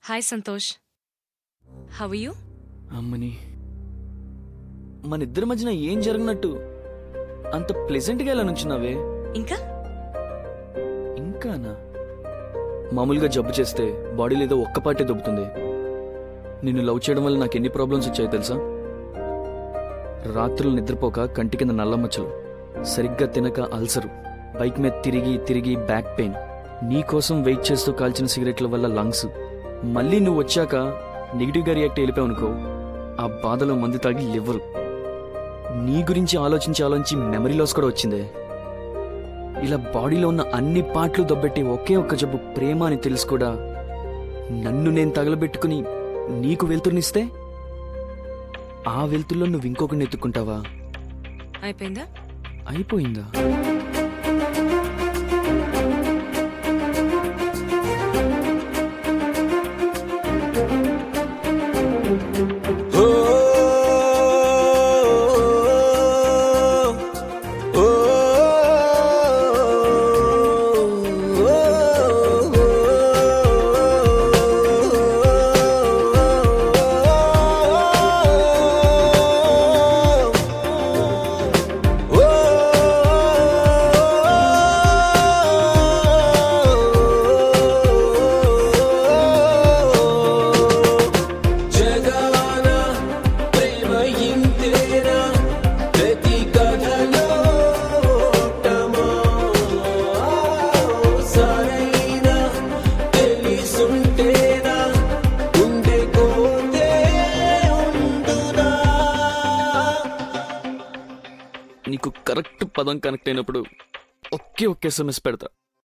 Hi Santosh, how are you? అమ్మని, మన ఇద్దరి మధ్యన ఏం జరిగినట్టు అంత ప్లెజెంట్గా ఎలా నుంచున్నావే? ఇంకా ఇంకానా? మామూలుగా జబ్బు చేస్తే బాడీలో ఏదో ఒక్క పార్టీ దొబ్బుతుంది. నిన్ను లవ్ చేయడం వల్ల నాకు ఎన్ని ప్రాబ్లమ్స్ వచ్చాయో తెలుసా? రాత్రులు నిద్రపోక కంటి కింద నల్లమచ్చలు, సరిగ్గా తినక అల్సరు, బైక్ మీద తిరిగి తిరిగి బ్యాక్ పెయిన్, నీ కోసం వెయిట్ చేస్తూ కాల్చిన సిగరెట్ల వల్ల లంగ్స్, మళ్ళీ నువ్వు వచ్చాక నెగిటివ్గా రియాక్ట్ వెళ్ళిపోయావనుకో, ఆ బాధలో మందు తాగి లివ్వరు. నీ గురించి ఆలోచించి ఆలోచించి మెమరీ లాస్ కూడా వచ్చిందే. ఇలా బాడీలో ఉన్న అన్ని పార్ట్లు దొబ్బెట్టి ఒకే ఒక్క జబ్బు ప్రేమ అని తెలుసు కూడా నన్ను నేను తగలబెట్టుకుని నీకు వెళ్తుర్నిస్తే ఆ వెళ్తుల్లో నువ్వు ఇంకొకరిని ఎత్తుకుంటావా? అయిపోయిందా? అయిపోయిందా? నీకు కరెక్ట్ పదం కనెక్ట్ అయినప్పుడు ఒకే SMS పెడతా.